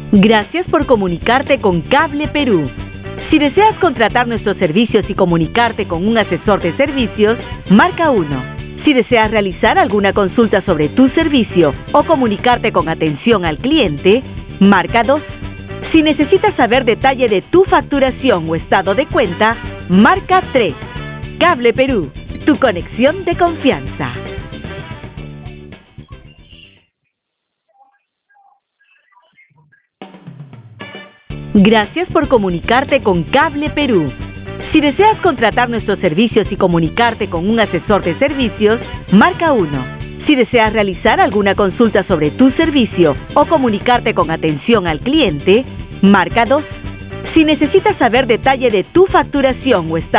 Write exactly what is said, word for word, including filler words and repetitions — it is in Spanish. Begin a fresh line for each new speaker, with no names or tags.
Gracias por comunicarte con Cable Perú. Si deseas contratar nuestros servicios y comunicarte con un asesor de servicios, marca uno. Si deseas realizar alguna consulta sobre tu servicio o comunicarte con atención al cliente, marca dos. Si necesitas saber detalle de tu facturación o estado de cuenta, marca tres. Cable Perú, tu conexión de confianza. Gracias por comunicarte con Cable Perú. Si deseas contratar nuestros servicios y comunicarte con un asesor de servicios, marca uno. Si deseas realizar alguna consulta sobre tu servicio o comunicarte con atención al cliente, marca dos. Si necesitas saber detalle de tu facturación o estado